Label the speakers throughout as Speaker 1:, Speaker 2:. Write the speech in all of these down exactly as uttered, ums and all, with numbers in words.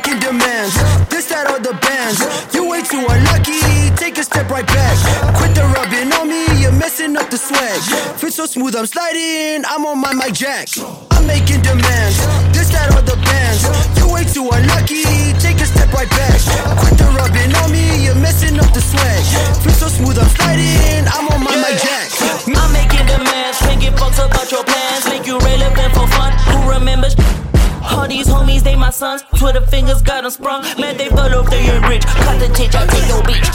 Speaker 1: making demands. This, that, or the bands. You way too unlucky. Take a step right back. Quit the rubbing on me. You're messing up the swag. Fit so smooth, I'm sliding. I'm on my mic jack. I'm making demands. This, that, or the bands. You way too unlucky. Take a step right back. Quit the rubbing on me. You're messing up the swag. Fit so smooth, I'm sliding. I'm on my mic jack.
Speaker 2: I'm making demands. Can't give fucks about your plans. Make you relevant for fun. Who remembers? All these homies, they my sons. Twitter fingers got them sprung. Man, they follow, they ain't rich. Cut the titch, I take your bitch.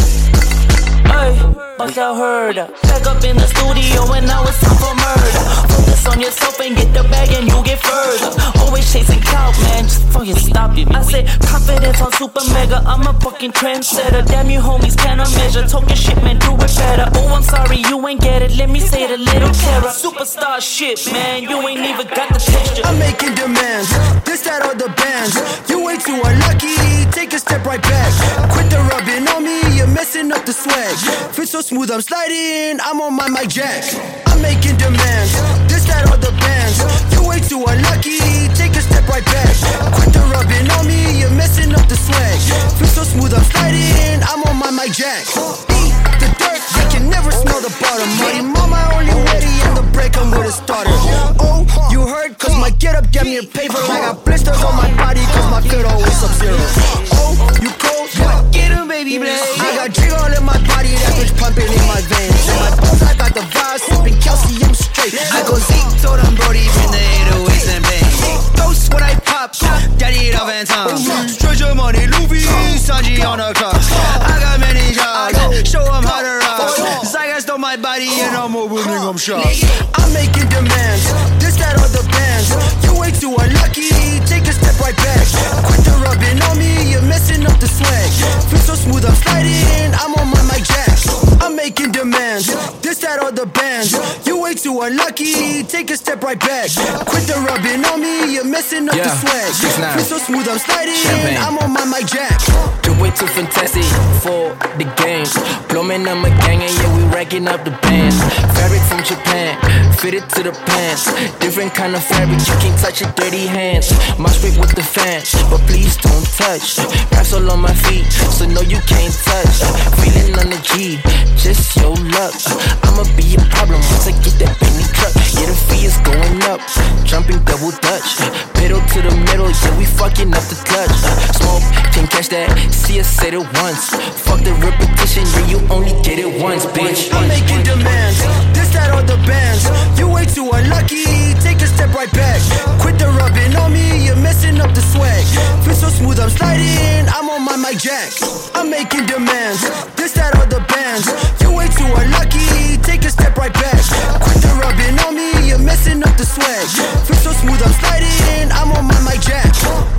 Speaker 2: Hey, but y'all heard her. Back up in the studio and now it's time for murder. Focus on yourself and get the bag and you get further. Always chasing clout, man, just fucking stop it. I said confidence on super mega. I'm a fucking trendsetter. Damn you homies cannot measure. Talking shit, man, do it better. Oh, I'm sorry, you ain't get it. Let me say it a little terror. Superstar shit, man, you ain't even got the texture.
Speaker 1: I'm making demands. This, that, or the bands. You way too unlucky. Take a step right back. Quit the rubbing on me. You're messing up the swag. Fit so smooth, I'm sliding. I'm on my mic jack. I'm making demands. This, that, or the bands. You way too unlucky. Take a step right back. Quit the rubbing on me. You're messing up the swag. Fit so smooth, I'm sliding. I'm on my mic jack. Eat the dirt, you can never smell the bottom. Muddy mama only ready in the break. I'm with a starter. Oh, you heard? Cause my get up get me a paper. I got blisters on my body. Cause my fit always sub zero. Oh, you cold? Get him, baby, blade. I got jig all in my body. That bitch pumping in my veins. In my bones, I got the vibes. Sipping calcium straight. I go Zeke, told them Brody, bring the eight oh eights and bang. Ghost when I pop, daddy it off and time. Stretch your money, Louis, Sanji on the clock. I got many jobs, show them how to rock. Zygas stole my body and I'm moving, I'm shocked. I'm making demands, this, that, or the bands. You way too unlucky, take a step right back. Quit the rubbing on me, you're messing up the swag. Feel so smooth, I'm sliding, I'm on my mic jack. I'm making demands, this, that, or the bands. You way too unlucky, take a step right back. Quit the rubbing on me, you're messing up
Speaker 3: yeah,
Speaker 1: the swag. Feel so smooth, I'm sliding,
Speaker 3: Champagne.
Speaker 1: I'm on my mic jack.
Speaker 3: You're way too fantastic for the games. Blooming on my gang and yeah, we racking up the bands. Fabric from Japan, fitted to the pants. Different kind of fabric, you can't touch it, dirty hands. My spit with the fans, but please don't touch. Raps all on my feet, so no you can't touch. Feeling on the G, just your luck. I'ma be a problem once I get that Bentley truck. Yeah, the fee is going up, jumping double dutch. Pedal to the middle, yeah, we fucking up the clutch. Smoke, can't catch that, see us say it once. Fuck the repetition, yeah, you only get it once, bitch.
Speaker 1: I'm making demands, this, that, or the bands. You way too unlucky, take a step right back. Quit the rubbing on me, you're messing up the swag. Feel so smooth, I'm sliding, I'm on my mic jack. I'm making demands, this, that, or the bands.